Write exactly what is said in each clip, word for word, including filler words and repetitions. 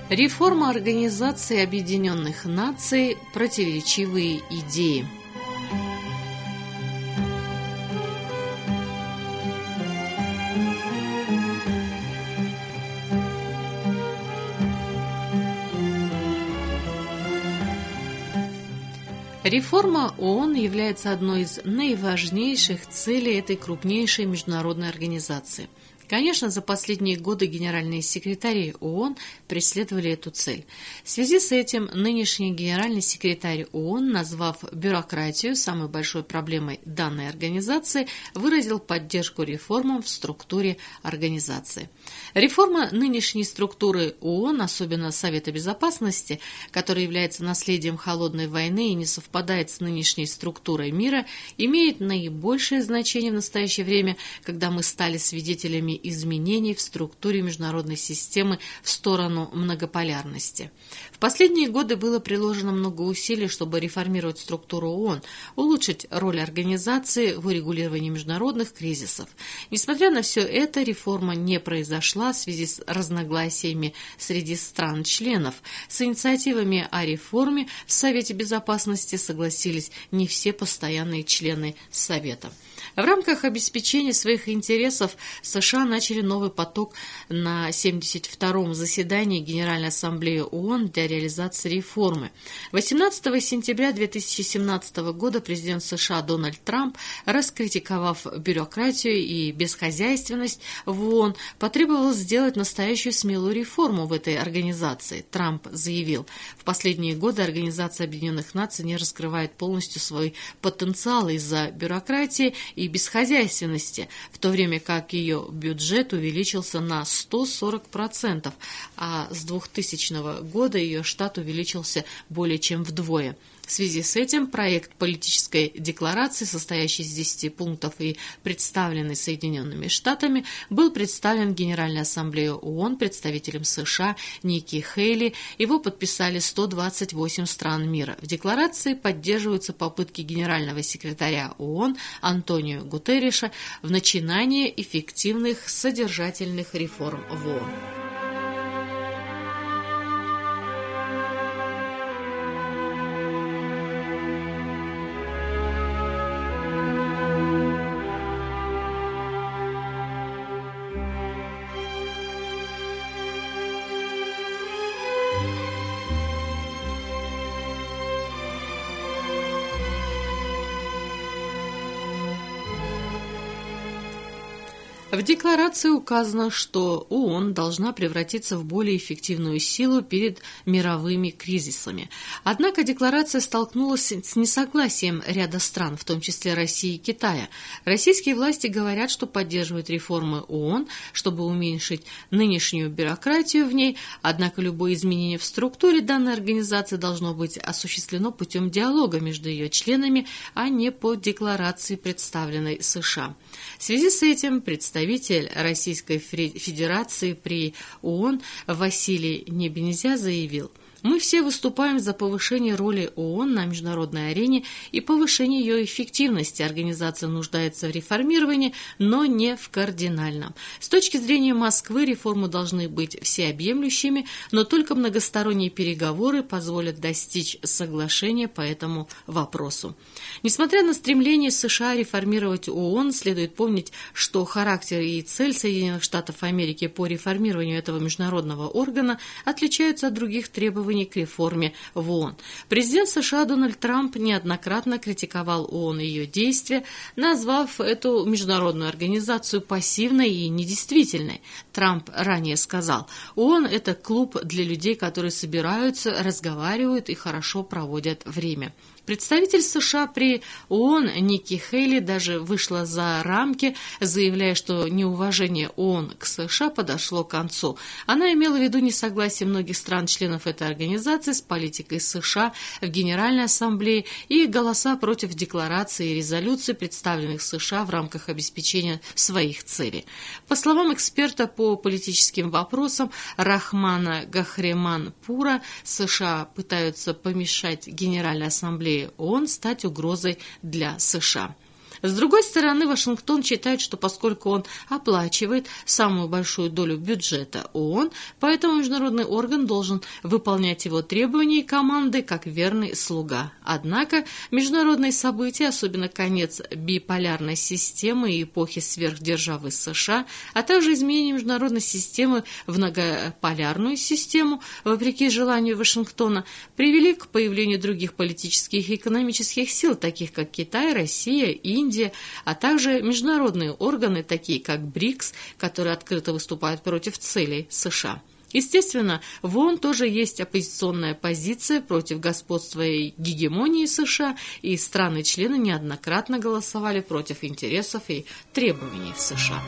Реформа Организации Объединенных Наций. Противоречивые идеи. Реформа ООН является одной из наиважнейших целей этой крупнейшей международной организации. Конечно, за последние годы генеральные секретари ООН преследовали эту цель. В связи с этим нынешний генеральный секретарь ООН, назвав бюрократию самой большой проблемой данной организации, выразил поддержку реформам в структуре организации. Реформа нынешней структуры ООН, особенно Совета Безопасности, который является наследием холодной войны и не совпадает с нынешней структурой мира, имеет наибольшее значение в настоящее время, когда мы стали свидетелями изменений в структуре международной системы в сторону многополярности. В последние годы было приложено много усилий, чтобы реформировать структуру ООН, улучшить роль организации в урегулировании международных кризисов. Несмотря на все это, реформа не произошла в связи с разногласиями среди стран-членов. С инициативами о реформе в Совете Безопасности согласились не все постоянные члены Совета. В рамках обеспечения своих интересов США начали новый поток на семьдесят втором заседании Генеральной Ассамблеи ООН для реализации реформы. восемнадцатого сентября две тысячи семнадцатого года президент США Дональд Трамп, раскритиковав бюрократию и бесхозяйственность в ООН, потребовал сделать настоящую смелую реформу в этой организации. Трамп заявил, в последние годы Организация Объединенных Наций не раскрывает полностью свой потенциал из-за бюрократии и бесхозяйственности, в то время как ее бюджет увеличился на сто сорок процентов, а с двухтысячного года ее штат увеличился более чем вдвое. В связи с этим проект политической декларации, состоящий из десяти пунктов и представленный Соединенными Штатами, был представлен Генеральной Ассамблее ООН представителем США Ники Хейли. Его подписали сто двадцать восемь стран мира. В декларации поддерживаются попытки генерального секретаря ООН Антонио Гутерриша в начинании эффективных содержательных реформ в ООН. В декларации указано, что ООН должна превратиться в более эффективную силу перед мировыми кризисами. Однако декларация столкнулась с несогласием ряда стран, в том числе России и Китая. Российские власти говорят, что поддерживают реформы ООН, чтобы уменьшить нынешнюю бюрократию в ней, однако любое изменение в структуре данной организации должно быть осуществлено путем диалога между ее членами, а не по декларации, представленной США. В связи с этим представитель Российской Федерации при ООН Василий Небензя заявил: «Мы все выступаем за повышение роли ООН на международной арене и повышение ее эффективности. Организация нуждается в реформировании, но не в кардинальном. С точки зрения Москвы реформы должны быть всеобъемлющими, но только многосторонние переговоры позволят достичь соглашения по этому вопросу». Несмотря на стремление США реформировать ООН, следует помнить, что характер и цель Соединенных Штатов Америки по реформированию этого международного органа отличаются от других требований к реформе в ООН. Президент США Дональд Трамп неоднократно критиковал ООН и ее действия, назвав эту международную организацию пассивной и недействительной. Трамп ранее сказал: «ООН – это клуб для людей, которые собираются, разговаривают и хорошо проводят время». Представитель США при ООН Ники Хейли даже вышла за рамки, заявляя, что неуважение ООН к США подошло к концу. Она имела в виду несогласие многих стран-членов этой организации с политикой США в Генеральной Ассамблее и голоса против деклараций и резолюций, представленных США в рамках обеспечения своих целей. По словам эксперта по политическим вопросам Рахмана Гахреманпура, США пытаются помешать Генеральной Ассамблее ООН стать угрозой для США. С другой стороны, Вашингтон считает, что поскольку он оплачивает самую большую долю бюджета ООН, поэтому международный орган должен выполнять его требования и команды как верный слуга. Однако международные события, особенно конец биполярной системы и эпохи сверхдержавы США, а также изменение международной системы в многополярную систему, вопреки желанию Вашингтона, привели к появлению других политических и экономических сил, таких как Китай, Россия, Индия, Индия, а также международные органы, такие как БРИКС, которые открыто выступают против целей США. Естественно, в ООН тоже есть оппозиционная позиция против господства и гегемонии США, и страны-члены неоднократно голосовали против интересов и требований США.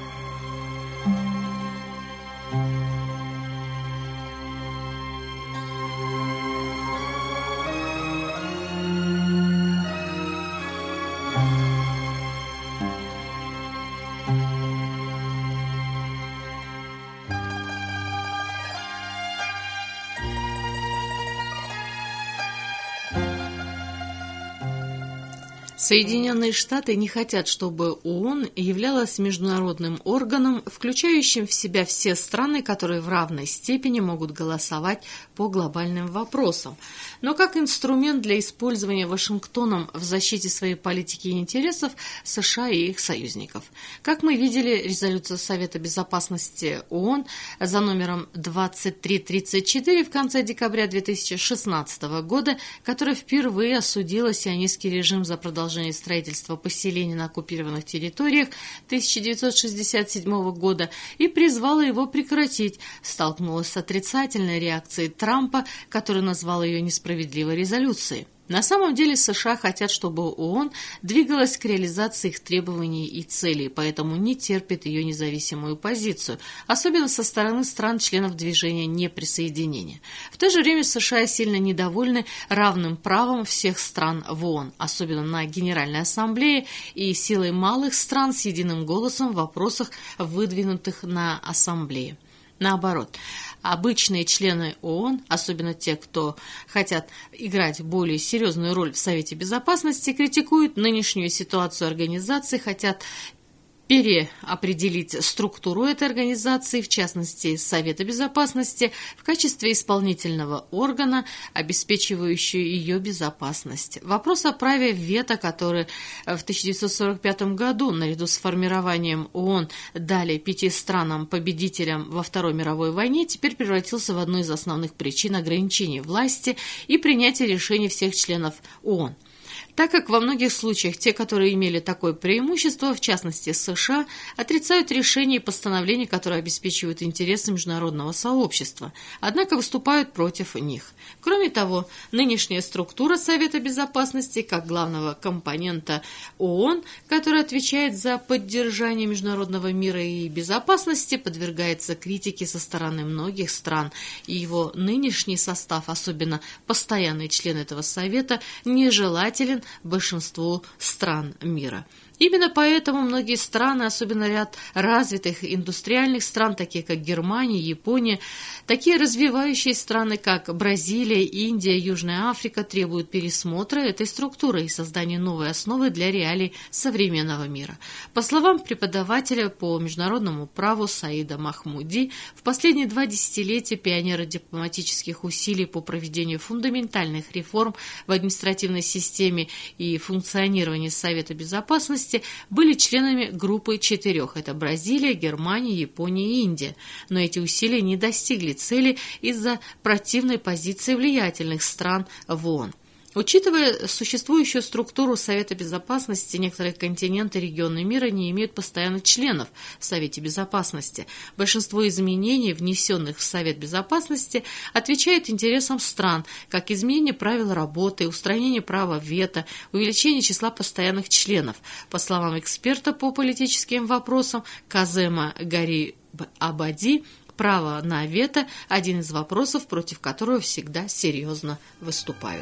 Соединенные Штаты не хотят, чтобы ООН являлась международным органом, включающим в себя все страны, которые в равной степени могут голосовать по глобальным вопросам. Но как инструмент для использования Вашингтоном в защите своей политики и интересов США и их союзников. Как мы видели, резолюция Совета Безопасности ООН за номером двадцать три тридцать четыре в конце декабря две тысячи шестнадцатого года, которая впервые осудила сионистский режим за продолжение строительства поселений на оккупированных территориях тысяча девятьсот шестьдесят седьмого года и призвала его прекратить, столкнулась с отрицательной реакцией Трампа, который назвал ее несправедливой резолюцией. На самом деле США хотят, чтобы ООН двигалась к реализации их требований и целей, поэтому не терпит ее независимую позицию, особенно со стороны стран-членов движения неприсоединения. В то же время США сильно недовольны равным правом всех стран в ООН, особенно на Генеральной Ассамблее, и силой малых стран с единым голосом в вопросах, выдвинутых на Ассамблее. Наоборот, обычные члены ООН, особенно те, кто хотят играть более серьезную роль в Совете Безопасности, критикуют нынешнюю ситуацию организации, хотят переопределить структуру этой организации, в частности Совета Безопасности, в качестве исполнительного органа, обеспечивающего ее безопасность. Вопрос о праве вето, который в тысяча девятьсот сорок пятом году наряду с формированием ООН дали пяти странам-победителям во Второй мировой войне, теперь превратился в одну из основных причин ограничения власти и принятия решений всех членов ООН. Так как во многих случаях те, которые имели такое преимущество, в частности США, отрицают решения и постановления, которые обеспечивают интересы международного сообщества, однако выступают против них. Кроме того, нынешняя структура Совета Безопасности, как главного компонента ООН, который отвечает за поддержание международного мира и безопасности, подвергается критике со стороны многих стран, и его нынешний состав, особенно постоянный член этого Совета, нежелателен большинству стран мира. Именно поэтому многие страны, особенно ряд развитых индустриальных стран, такие как Германия, Япония, такие развивающие страны, как Бразилия, Индия, Южная Африка, требуют пересмотра этой структуры и создания новой основы для реалий современного мира. По словам преподавателя по международному праву Саида Махмуди, в последние два десятилетия пионеры дипломатических усилий по проведению фундаментальных реформ в административной системе и функционировании Совета Безопасности были членами группы четырех. Это Бразилия, Германия, Япония и Индия. Но эти усилия не достигли цели из-за противной позиции влиятельных стран в ООН. Учитывая существующую структуру Совета Безопасности, некоторые континенты и регионы мира не имеют постоянных членов в Совете Безопасности. Большинство изменений, внесенных в Совет Безопасности, отвечает интересам стран, как изменение правил работы, устранение права вето, увеличение числа постоянных членов. По словам эксперта по политическим вопросам Казема Гариб-Абади, право на вето – один из вопросов, против которого всегда серьезно выступают.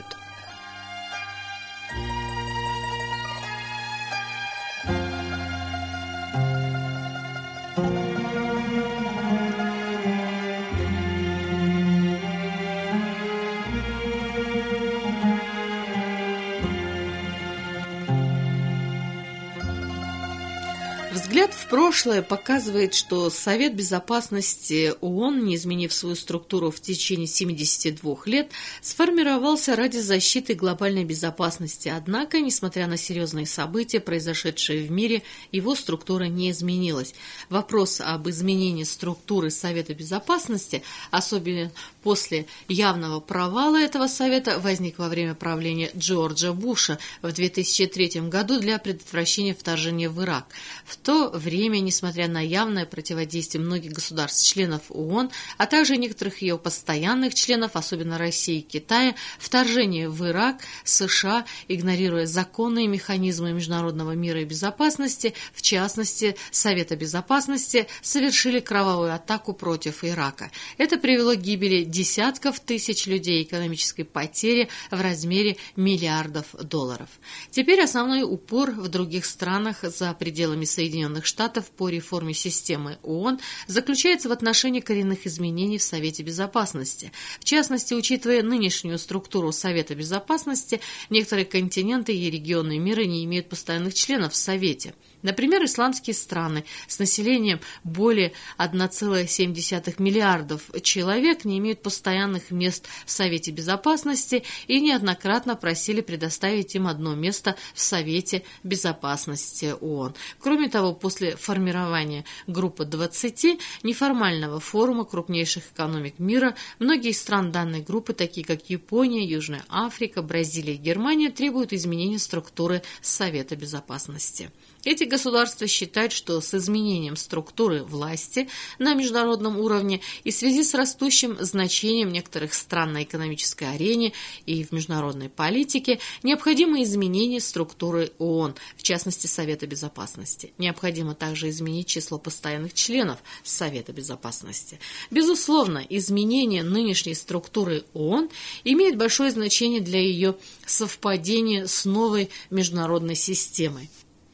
Взгляд в прошлое показывает, что Совет Безопасности ООН, не изменив свою структуру в течение семидесяти двух лет, сформировался ради защиты глобальной безопасности. Однако, несмотря на серьезные события, произошедшие в мире, его структура не изменилась. Вопрос об изменении структуры Совета Безопасности, особенно после явного провала этого Совета, возник во время правления Джорджа Буша в две тысячи третьем году для предотвращения вторжения в Ирак. В то время, несмотря на явное противодействие многих государств-членов ООН, а также некоторых ее постоянных членов, особенно России и Китая, вторжение в Ирак США, игнорируя законные механизмы международного мира и безопасности, в частности Совета Безопасности, совершили кровавую атаку против Ирака. Это привело к гибели десятков тысяч людей, экономической потери в размере миллиардов долларов. Теперь основной упор в других странах за пределами Соединенных Штатов по реформе системы ООН заключается в отношении коренных изменений в Совете Безопасности. В частности, учитывая нынешнюю структуру Совета Безопасности, некоторые континенты и регионы мира не имеют постоянных членов в Совете. Например, исламские страны с населением более одна целая семь десятых миллиардов человек не имеют постоянных мест в Совете Безопасности и неоднократно просили предоставить им одно место в Совете Безопасности ООН. Кроме того, после формирования Группы двадцати, неформального форума крупнейших экономик мира, многие из стран данной группы, такие как Япония, Южная Африка, Бразилия и Германия, требуют изменения структуры Совета Безопасности. Эти государства считают, что с изменением структуры власти на международном уровне и в связи с растущим значением некоторых стран на экономической арене и в международной политике необходимо изменение структуры ООН, в частности Совета Безопасности. Необходимо также изменить число постоянных членов Совета Безопасности. Безусловно, изменение нынешней структуры ООН имеет большое значение для ее совпадения с новой международной системой.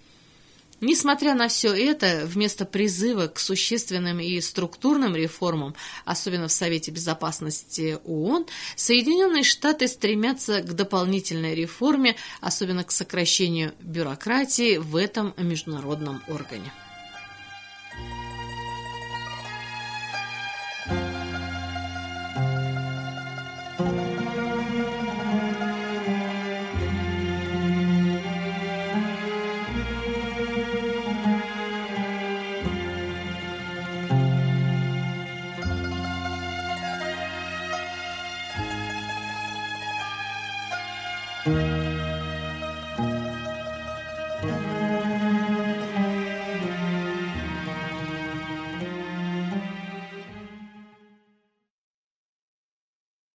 Несмотря на все это, вместо призыва к существенным и структурным реформам, особенно в Совете Безопасности ООН, Соединенные Штаты стремятся к дополнительной реформе, особенно к сокращению бюрократии в этом международном органе. Thank you.